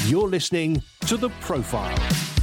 You're listening to The Profile.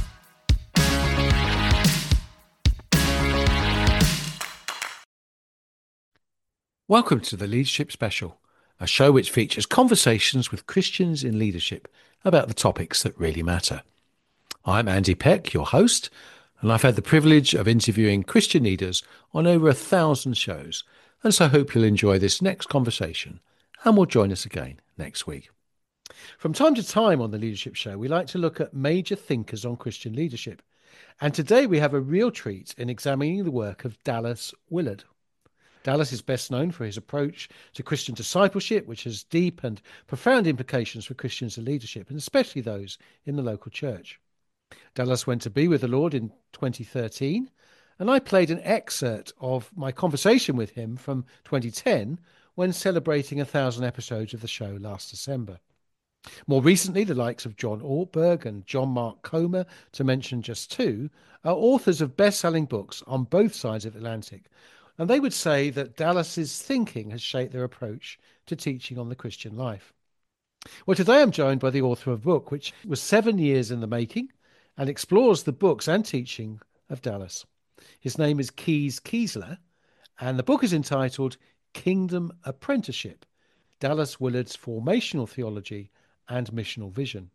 Welcome to the Leadership Special, a show which features conversations with Christians in leadership about the topics that really matter. I'm Andy Peck, your host, and I've had the privilege of interviewing Christian leaders on over 1,000 shows, and so I hope you'll enjoy this next conversation and will join us again next week. From time to time on the Leadership Show, we like to look at major thinkers on Christian leadership, and today we have a real treat in examining the work of Dallas Willard. Dallas is best known for his approach to Christian discipleship, which has deep and profound implications for Christians in leadership, and especially those in the local church. Dallas went to be with the Lord in 2013, and I played an excerpt of my conversation with him from 2010 when celebrating 1,000 episodes of the show last December. More recently, the likes of John Ortberg and John Mark Comer, to mention just two, are authors of best-selling books on both sides of the Atlantic. And they would say that Dallas's thinking has shaped their approach to teaching on the Christian life. Well, today I'm joined by the author of a book which was 7 years in the making and explores the books and teaching of Dallas. His name is Kees Kiesler, and the book is entitled Kingdom Apprenticeship, Dallas Willard's Formational Theology and Missional Vision.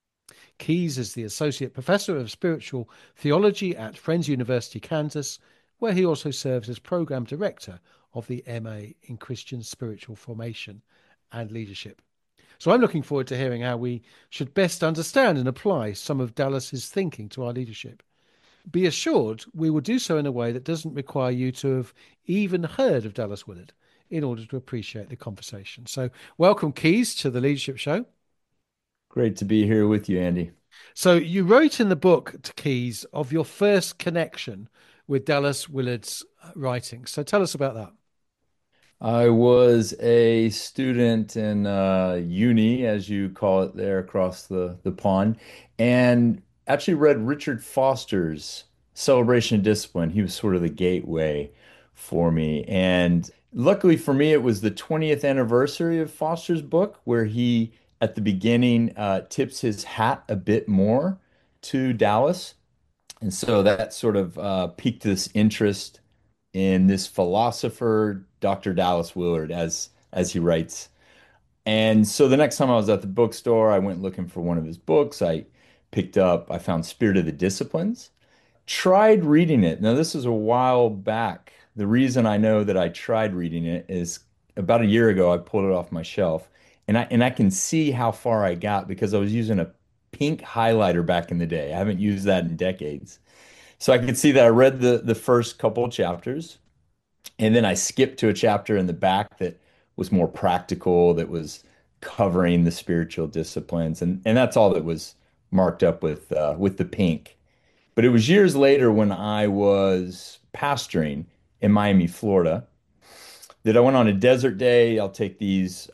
Kees is the Associate Professor of Spiritual Theology at Friends University, Kansas, where he also serves as Program Director of the MA in Christian Spiritual Formation and Leadership. So I'm looking forward to hearing how we should best understand and apply some of Dallas's thinking to our leadership. Be assured we will do so in a way that doesn't require you to have even heard of Dallas Willard in order to appreciate the conversation. So welcome, Kees, to the Leadership Show. Great to be here with you, Andy. So you wrote in the book, to Kees, of your first connection with Dallas Willard's writings. So tell us about that. I was a student in uni, as you call it there across the pond, and actually read Richard Foster's Celebration of Discipline. He was sort of the gateway for me. And luckily for me, it was the 20th anniversary of Foster's book, where he, at the beginning, tips his hat a bit more to Dallas. And so that sort of piqued this interest in this philosopher, Dr. Dallas Willard, as he writes. And so the next time I was at the bookstore, I went looking for one of his books. I found Spirit of the Disciplines, tried reading it. Now, this is a while back. The reason I know that I tried reading it is about a year ago, I pulled it off my shelf, and I can see how far I got because I was using a pink highlighter back in the day. I haven't used that in decades. So I could see that I read the first couple of chapters, and then I skipped to a chapter in the back that was more practical, that was covering the spiritual disciplines, and that's all that was marked up with the pink. But it was years later when I was pastoring in Miami, Florida, that I went on a desert day. I'll take these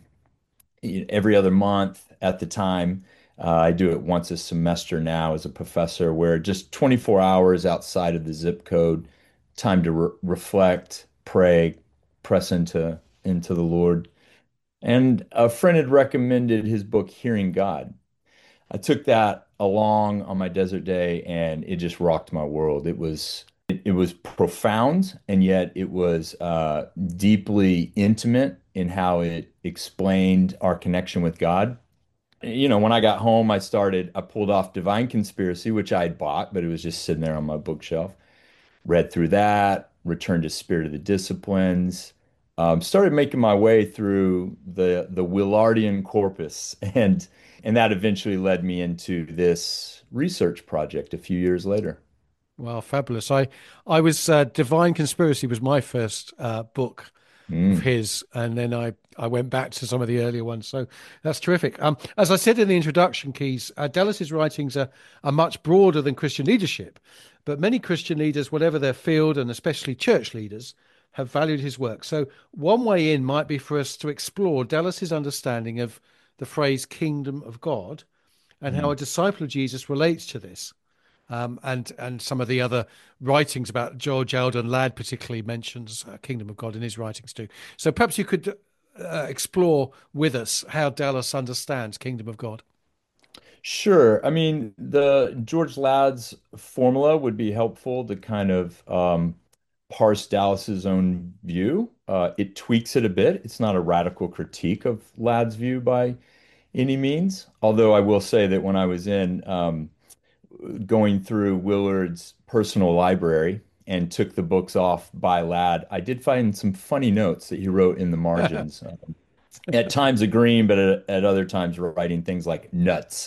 every other month at the time. I do it once a semester now as a professor, where just 24 hours outside of the zip code, time to reflect, pray, press into the Lord. And a friend had recommended his book, Hearing God. I took that along on my desert day, and it just rocked my world. It was profound, and yet it was deeply intimate in how it explained our connection with God. When I got home, I pulled off Divine Conspiracy, which I had bought, but it was just sitting there on my bookshelf. Read through that, returned to Spirit of the Disciplines, started making my way through the Willardian corpus, and that eventually led me into this research project a few years later. Wow, fabulous. I was Divine Conspiracy was my first book of Mm. his, and then I went back to some of the earlier ones. So that's terrific. As I said in the introduction, Keys, Dallas's writings are much broader than Christian leadership, but many Christian leaders, whatever their field, and especially church leaders, have valued his work. So one way in might be for us to explore Dallas's understanding of the phrase "kingdom of God" and how Mm. a disciple of Jesus relates to this. And some of the other writings about George Eldon Ladd particularly mentions Kingdom of God in his writings too. So perhaps you could explore with us how Dallas understands Kingdom of God. Sure. I mean, the George Ladd's formula would be helpful to kind of parse Dallas's own view. It tweaks it a bit. It's not a radical critique of Ladd's view by any means. Although I will say that when I was in going through Willard's personal library and took the books off by Ladd, I did find some funny notes that he wrote in the margins. At times agreeing, but at other times writing things like nuts.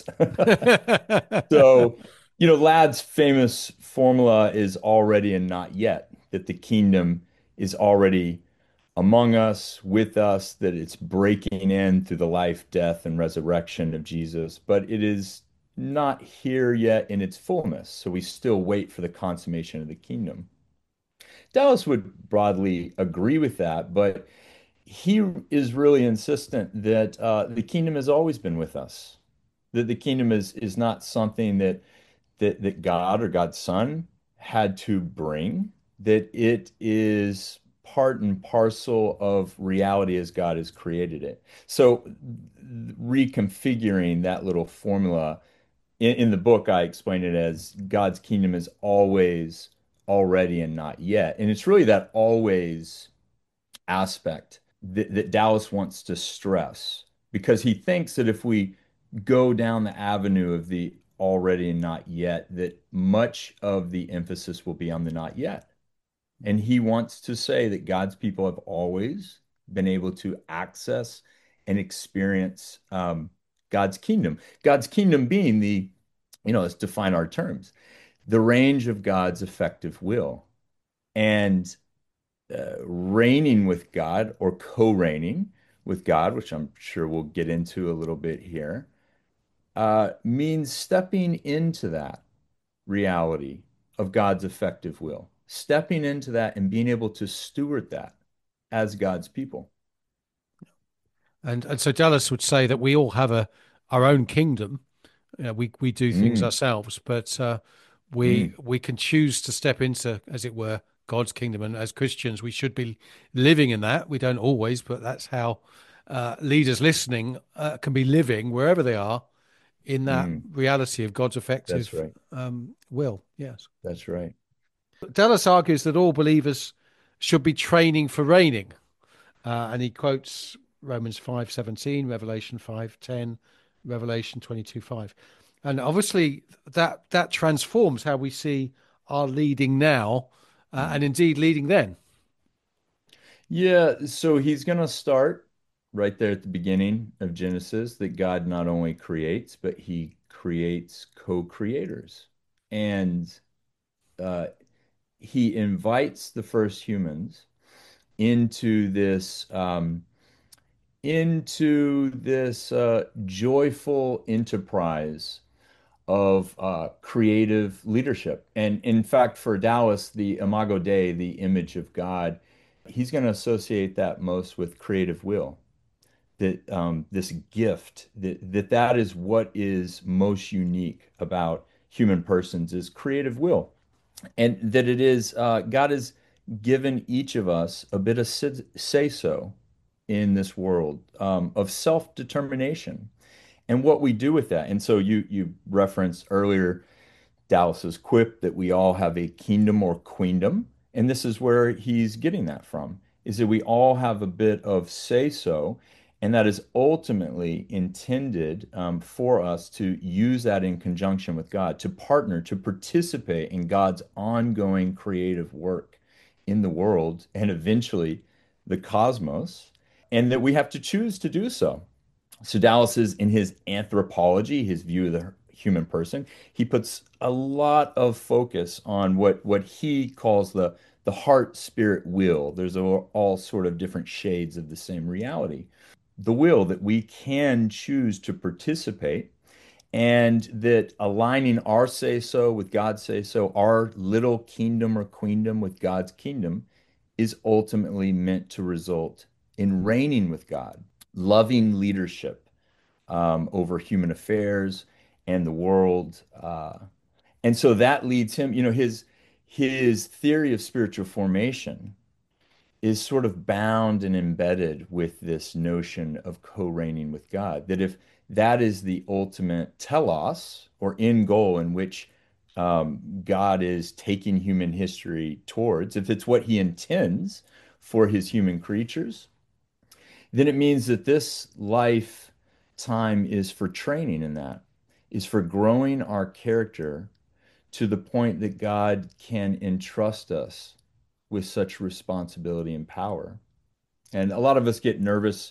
So, Ladd's famous formula is already and not yet, that the kingdom is already among us, with us, that it's breaking in through the life, death, and resurrection of Jesus, but it is not here yet in its fullness. So we still wait for the consummation of the kingdom. Dallas would broadly agree with that, but he is really insistent that the kingdom has always been with us. That the kingdom is not something that God or God's Son had to bring, that it is part and parcel of reality as God has created it. So reconfiguring that little formula in the book, I explain it as God's kingdom is always already and not yet. And it's really that always aspect that Dallas wants to stress because he thinks that if we go down the avenue of the already and not yet, that much of the emphasis will be on the not yet. And he wants to say that God's people have always been able to access and experience God's kingdom. God's kingdom being let's define our terms, the range of God's effective will. And reigning with God or co-reigning with God, which I'm sure we'll get into a little bit here, means stepping into that reality of God's effective will, stepping into that and being able to steward that as God's people. And so Dallas would say that we all have our own kingdom. We do things Mm, ourselves, but mm, we can choose to step into, as it were, God's kingdom. And as Christians, we should be living in that. We don't always, but that's how leaders listening can be living wherever they are in that mm. reality of God's That's effective right. will. Yes. That's right. Dallas argues that all believers should be training for reigning, and he quotes Romans 5:17, Revelation 5:10, Revelation 22:5, and obviously that transforms how we see our leading now, Mm. and indeed leading then. Yeah, so he's going to start right there at the beginning of Genesis that God not only creates, but he creates co-creators. And uh, he invites the first humans into this joyful enterprise of creative leadership. And in fact, for Dallas, the Imago Dei, the image of God, he's going to associate that most with creative will. That this gift, that is what is most unique about human persons is creative will, and that it is God has given each of us a bit of say so in this world of self-determination and what we do with that. And so you referenced earlier Dallas's quip that we all have a kingdom or queendom, and this is where he's getting that from, is that we all have a bit of say so, and that is ultimately intended for us to use that in conjunction with God, to partner, to participate in God's ongoing creative work in the world and eventually the cosmos, and that we have to choose to do so. So Dallas is in his anthropology, his view of the human person, he puts a lot of focus on what he calls the heart, spirit, will. There's all sort of different shades of the same reality. The will that we can choose to participate and that aligning our say so with God's say so, our little kingdom or queendom with God's kingdom is ultimately meant to result in reigning with God, loving leadership over human affairs and the world. And so that leads him, his theory of spiritual formation is sort of bound and embedded with this notion of co-reigning with God. That if that is the ultimate telos or end goal in which God is taking human history towards. If it's what he intends for his human creatures, then it means that this lifetime is for training in that, is for growing our character to the point that God can entrust us with such responsibility and power. And a lot of us get nervous,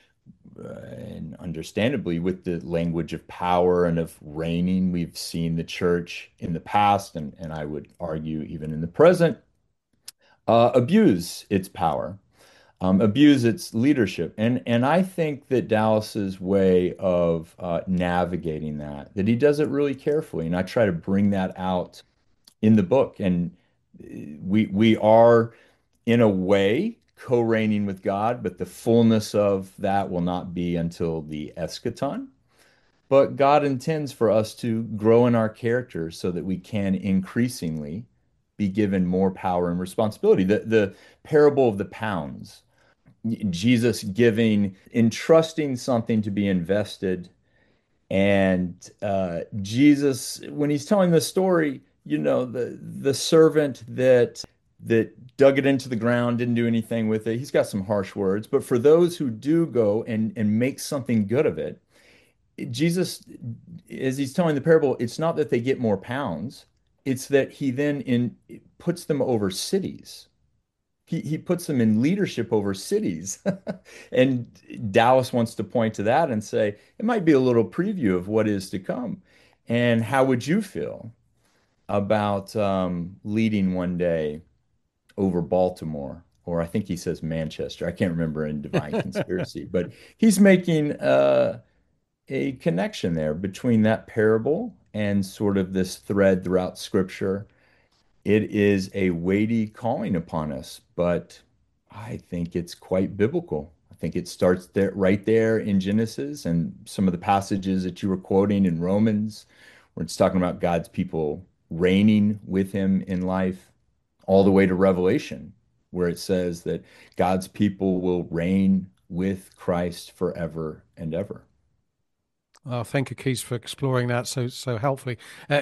and understandably, with the language of power and of reigning. We've seen the church in the past, and I would argue even in the present, abuse its power, abuse its leadership. And I think that Dallas's way of navigating that he does it really carefully. And I try to bring that out in the book. And we are in a way co-reigning with God, but the fullness of that will not be until the eschaton. But God intends for us to grow in our character so that we can increasingly be given more power and responsibility. The parable of the pounds, Jesus giving, entrusting something to be invested. And Jesus, when he's telling the story, the servant that dug it into the ground, didn't do anything with it. He's got some harsh words, but for those who do go and make something good of it, Jesus, as he's telling the parable, it's not that they get more pounds, it's that he then puts them over cities. He puts them in leadership over cities. And Dallas wants to point to that and say, it might be a little preview of what is to come. And how would you feel about leading one day over Baltimore? Or I think he says Manchester. I can't remember in Divine Conspiracy, but he's making a connection there between that parable and sort of this thread throughout Scripture. It is a weighty calling upon us, but I think it's quite biblical. I think it starts there, right there in Genesis and some of the passages that you were quoting in Romans, where it's talking about God's people reigning with him in life, all the way to Revelation, where it says that God's people will reign with Christ forever and ever. Thank you, Keith, for exploring that so helpfully.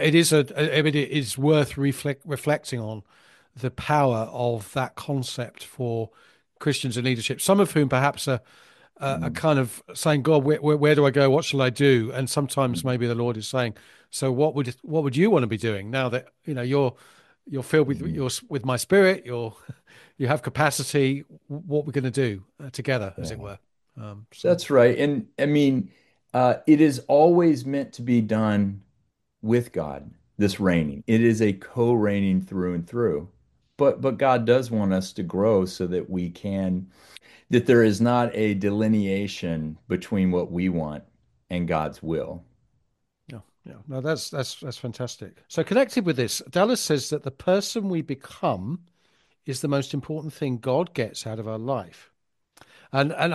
It is worth reflecting on the power of that concept for Christians in leadership. Some of whom perhaps are Mm, kind of saying, "God, where do I go? What shall I do?" And sometimes mm, maybe the Lord is saying, "So what would you want to be doing now that you're filled with mm. with my Spirit? You have capacity. What we're going to do together, as it Yeah. were." So. That's right. And I mean, it is always meant to be done with God, this reigning. It is a co-reigning through and through. But God does want us to grow so that we can, that there is not a delineation between what we want and God's will. Yeah, yeah. No, that's fantastic. So connected with this, Dallas says that the person we become is the most important thing God gets out of our life. And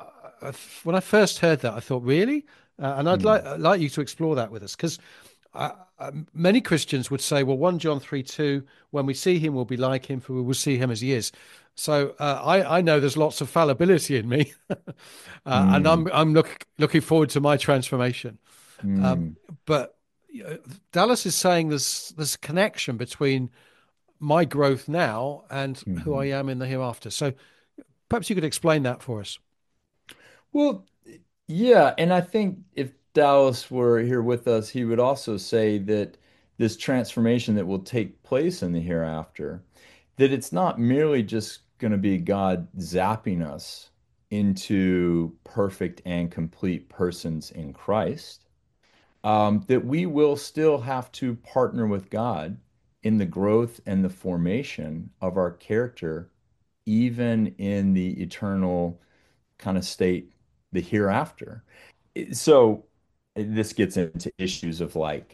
when I first heard that, I thought, really? And I'd like you to explore that with us, because many Christians would say, well, 1 John 3:2, when we see him, we'll be like him, for we will see him as he is. So I know there's lots of fallibility in me, and Mm, I'm looking forward to my transformation. mm, But Dallas is saying there's a connection between my growth now and who I mhm. am in the hereafter. So perhaps you could explain that for us. Well, yeah, and I think if Dallas were here with us, he would also say that this transformation that will take place in the hereafter, that it's not merely just going to be God zapping us into perfect and complete persons in Christ, that we will still have to partner with God in the growth and the formation of our character, even in the eternal kind of state, the hereafter. So this gets into issues of like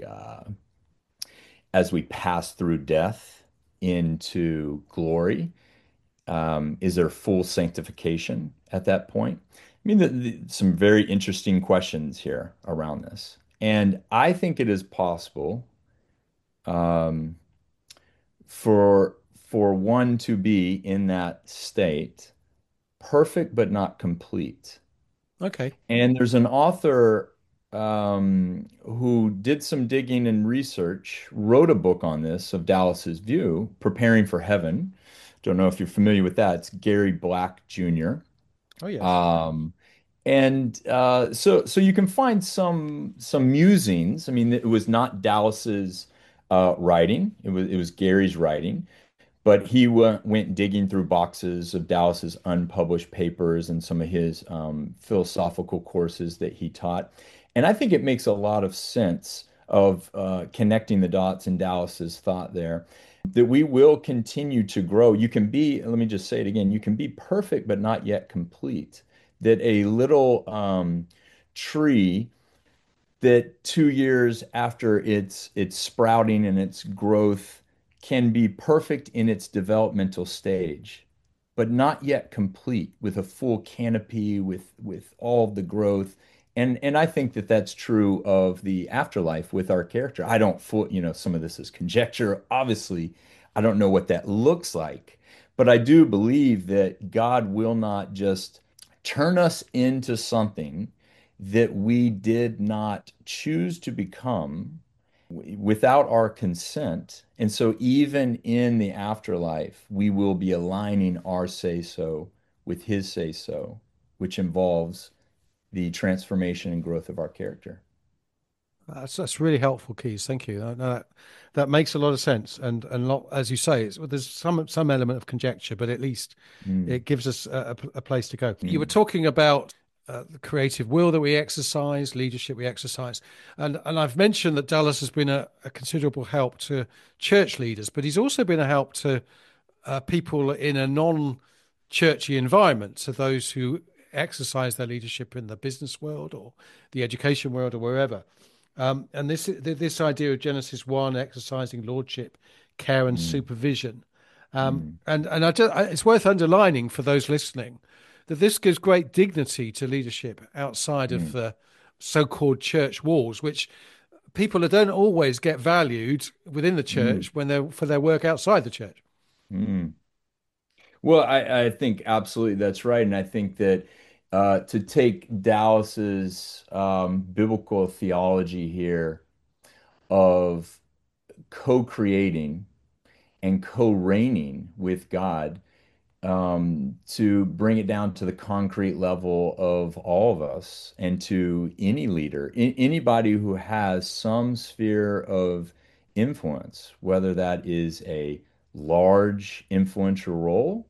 as we pass through death into glory, is there full sanctification at that point? I mean, some very interesting questions here around this. And I think it is possible um, for one to be in that state, perfect but not complete. Okay. And there's an author. who did some digging and research, wrote a book on this of Dallas's view, Preparing for Heaven. Don't know if you're familiar with that. It's Gary Black Jr. Oh, yes. Um, and so you can find some musings. I mean, it was not Dallas's writing. It was Gary's writing. But he went digging through boxes of Dallas's unpublished papers and some of his philosophical courses that he taught. And I think it makes a lot of sense of connecting the dots in Dallas's thought there, that we will continue to grow. You can be, let me just say it again, you can be perfect but not yet complete. That a little tree that 2 years after its sprouting and its growth can be perfect in its developmental stage, but not yet complete with a full canopy with all of the growth. And I think that that's true of the afterlife with our character. I don't full, some of this is conjecture. Obviously, I don't know what that looks like, but I do believe that God will not just turn us into something that we did not choose to become without our consent. And so, even in the afterlife, we will be aligning our say so with his say so, which involves the transformation and growth of our character. That's really helpful, Keys. Thank you. That makes a lot of sense, and lot, as you say, there's some element of conjecture, but at least Mm, it gives us a place to go. You were mm, talking about the creative will that we exercise, leadership we exercise, and I've mentioned that Dallas has been a considerable help to church leaders, but he's also been a help to people in a non-churchy environment, to those who exercise their leadership in the business world or the education world or wherever. And this idea of Genesis 1, exercising lordship, care, and mm, supervision. mm, It's worth underlining for those listening that this gives great dignity to leadership outside of mm, the so-called church walls, which people don't always get valued within the mm, church when they're for their work outside the church. mm. Well, I think absolutely that's right. And I think that to take Dallas's biblical theology here of co-creating and co-reigning with God, to bring it down to the concrete level of all of us and to any leader, anybody who has some sphere of influence, whether that is a large influential role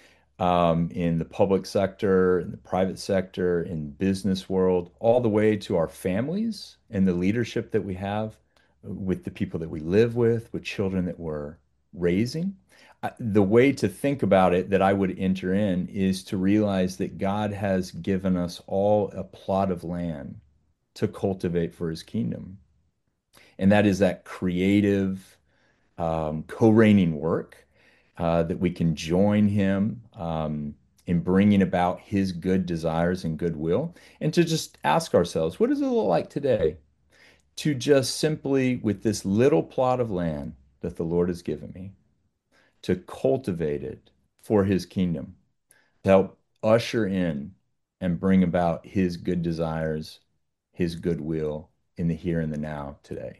in the public sector, in the private sector, in business world, all the way to our families and the leadership that we have with the people that we live with children that we're raising. The way to think about it that I would enter in is to realize that God has given us all a plot of land to cultivate for his kingdom. And that is that creative, co-reigning work that we can join him in bringing about his good desires and goodwill, and to just ask ourselves, what does it look like today to just simply, with this little plot of land that the Lord has given me, to cultivate it for his kingdom, to help usher in and bring about his good desires, his goodwill in the here and the now today.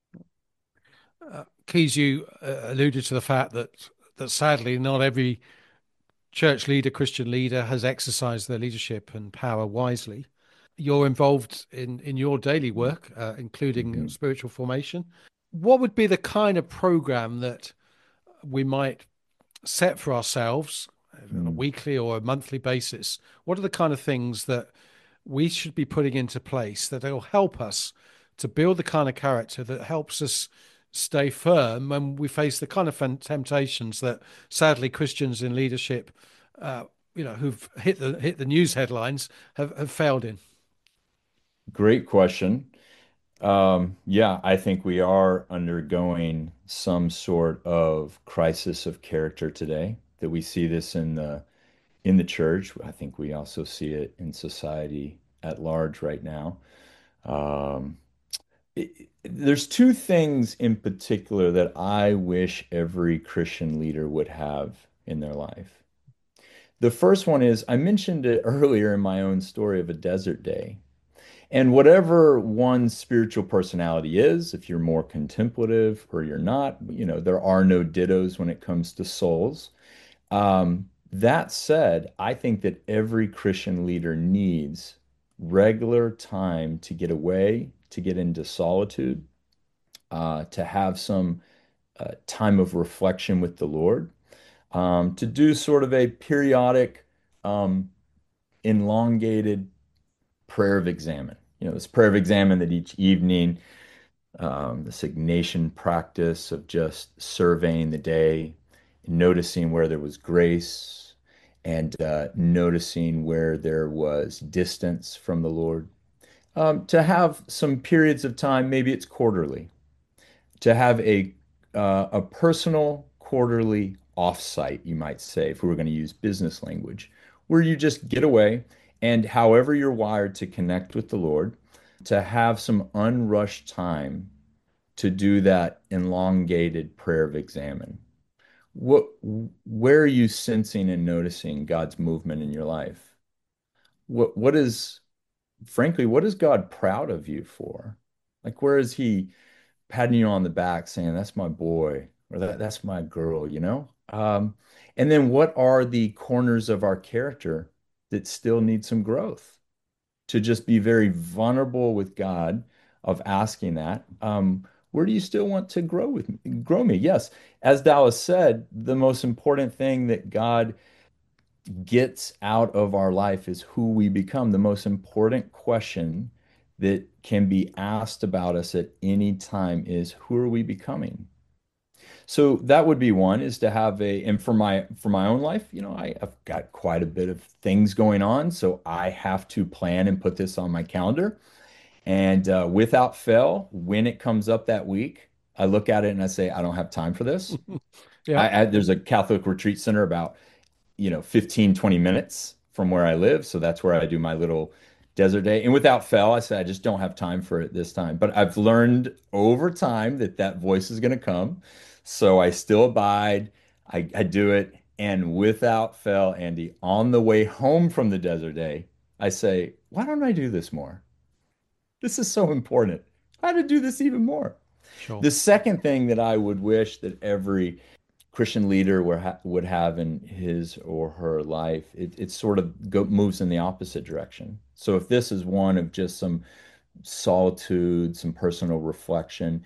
Keys, you alluded to the fact that sadly not every church leader, Christian leader, has exercised their leadership and power wisely. You're involved in your daily work, including Mhm. spiritual formation. What would be the kind of program that we might set for ourselves on a Mm. weekly or a monthly basis? What are the kind of things that we should be putting into place that will help us to build the kind of character that helps us stay firm when we face the kind of temptations that sadly Christians in leadership, who've hit the news headlines have failed in? Great question. Yeah, I think we are undergoing some sort of crisis of character today, that we see this in the church. I think we also see it in society at large right now. Um, there's two things in particular that I wish every Christian leader would have in their life. The first one is I mentioned it earlier in my own story of a desert day. And whatever one's spiritual personality is, if you're more contemplative or you're not, there are no dittos when it comes to souls. That said, I think that every Christian leader needs regular time to get away, to get into solitude, to have some time of reflection with the Lord, to do sort of a periodic, um, elongated prayer of examine. This prayer of examine that each evening, this Ignatian practice of just surveying the day, noticing where there was grace, and noticing where there was distance from the Lord. To have some periods of time, maybe it's quarterly, to have a personal quarterly offsite, you might say, if we were going to use business language, where you just get away and however you're wired to connect with the Lord, to have some unrushed time to do that elongated prayer of examine. What, where are you sensing and noticing God's movement in your life? What is, frankly, what is God proud of you for? Like, where is He patting you on the back saying, that's my boy, or that's my girl, you know? And then what are the corners of our character that still need some growth? To just be very vulnerable with God of asking that. Where do you still want to grow me? Yes, as Dallas said, the most important thing that God gets out of our life is who we become. The most important question that can be asked about us at any time is who are we becoming? So that would be one is to have and for my own life, I've got quite a bit of things going on, so I have to plan and put this on my calendar. And without fail, when it comes up that week, I look at it and I say, I don't have time for this. Yeah. There's a Catholic retreat center about 15, 20 minutes from where I live. So that's where I do my little desert day. And without fail, I said, I just don't have time for it this time. But I've learned over time that that voice is going to come. So I still abide. I do it. And without fail, Andy, on the way home from the desert day, I say, why don't I do this more? This is so important. How to do this even more. Sure. The second thing that I would wish that every Christian leader would have in his or her life, it sort of moves in the opposite direction. So if this is one of just some solitude, some personal reflection,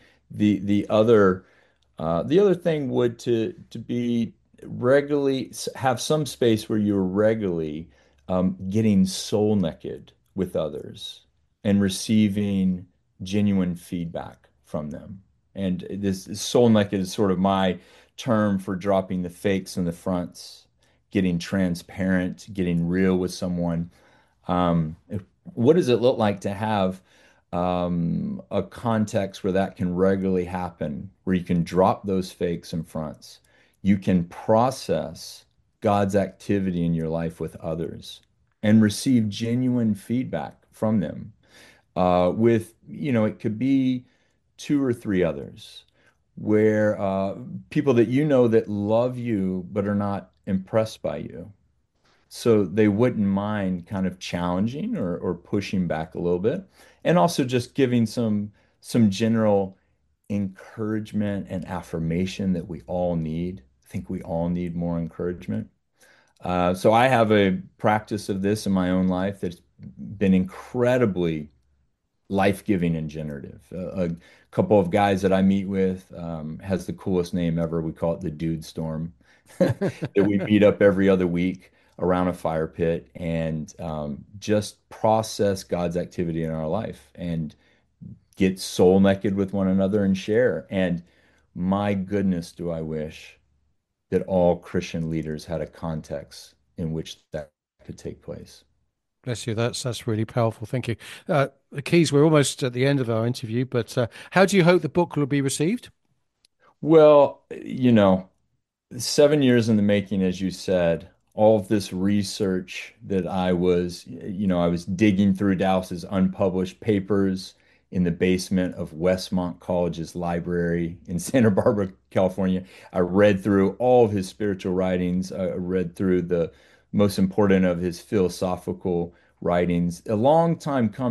the other thing would to be regularly have some space where you're regularly getting soul naked with others and receiving genuine feedback from them. And this soul naked is sort of my term for dropping the fakes and the fronts, getting transparent, getting real with someone. Um, what does it look like to have a context where that can regularly happen, where you can drop those fakes and fronts? You can process God's activity in your life with others and receive genuine feedback from them. It could be two or three others where people that you know that love you but are not impressed by you. So they wouldn't mind kind of challenging or pushing back a little bit, and also just giving some general encouragement and affirmation that we all need. I think we all need more encouragement. So I have a practice of this in my own life that's been incredibly life-giving and generative. A couple of guys that I meet with has the coolest name ever. We call it the Dude Storm. That we meet up every other week around a fire pit and just process God's activity in our life and get soul naked with one another and share. And my goodness, do I wish that all Christian leaders had a context in which that could take place. Bless you. That's really powerful. Thank you. Keys, we're almost at the end of our interview, but how do you hope the book will be received? Well, 7 years in the making, as you said, all of this research that I was digging through Dowse's unpublished papers in the basement of Westmont College's library in Santa Barbara, California. I read through all of his spiritual writings. I read through the most important of his philosophical writings. A long time coming.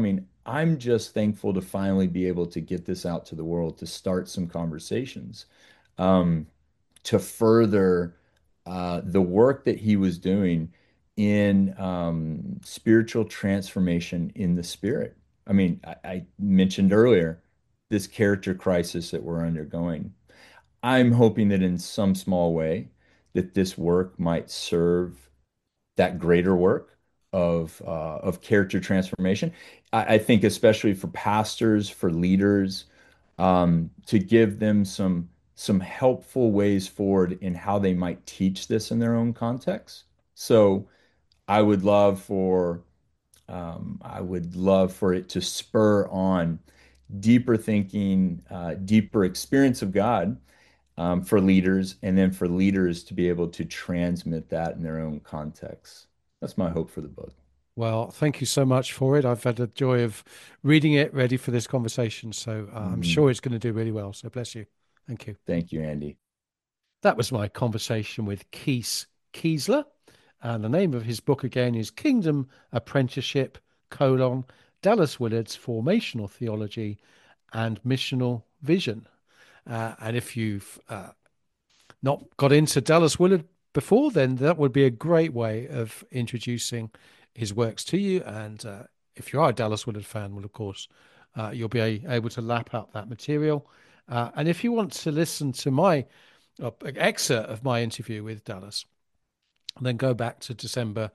I'm just thankful to finally be able to get this out to the world, to start some conversations, um, to further the work that he was doing in spiritual transformation in the spirit. I mean, I mentioned earlier this character crisis that we're undergoing. I'm hoping that in some small way that this work might serve that greater work of character transformation. I think especially for pastors, for leaders, to give them some helpful ways forward in how they might teach this in their own context. So I would love for I would love for it to spur on deeper thinking, deeper experience of God for leaders, and then for leaders to be able to transmit that in their own context. That's my hope for the book. Well, thank you so much for it. I've had the joy of reading it, ready for this conversation. So I'm sure it's going to do really well. So bless you. Thank you. Thank you, Andy. That was my conversation with Kees Kiesler. And the name of his book again is Kingdom Apprenticeship, Dallas Willard's Formational Theology and Missional Vision. And if you've not got into Dallas Willard before, then that would be a great way of introducing his works to you. And if you are a Dallas Willard fan, well, of course, you'll be able to lap up that material. And if you want to listen to my excerpt of my interview with Dallas, then go back to December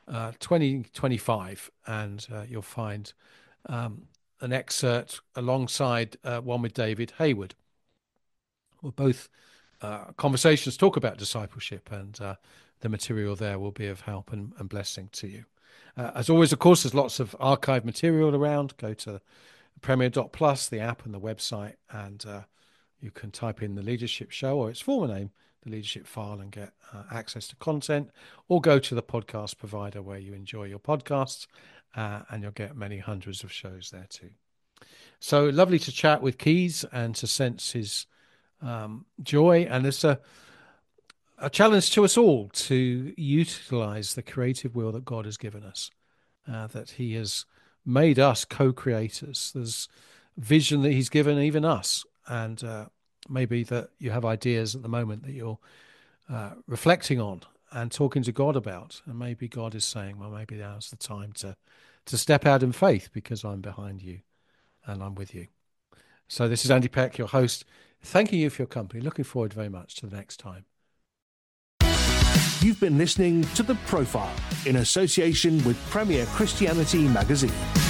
2025, and you'll find an excerpt alongside one with David Hayward. Well, both conversations talk about discipleship, and the material there will be of help and blessing to you. As always, of course, there's lots of archive material around. Go to Premier.plus, the app and the website, and you can type in The Leadership Show, or its former name, The Leadership File, and get access to content, or go to the podcast provider where you enjoy your podcasts, and you'll get many hundreds of shows there too. So lovely to chat with Kees and to sense his joy. And it's a challenge to us all to utilize the creative will that God has given us, that he has made us co-creators. There's vision that he's given even us. And maybe that you have ideas at the moment that you're reflecting on and talking to God about. And maybe God is saying, well, maybe now's the time to step out in faith, because I'm behind you and I'm with you. So this is Andy Peck, your host, thanking you for your company. Looking forward very much to the next time. You've been listening to The Profile in association with Premier Christianity Magazine.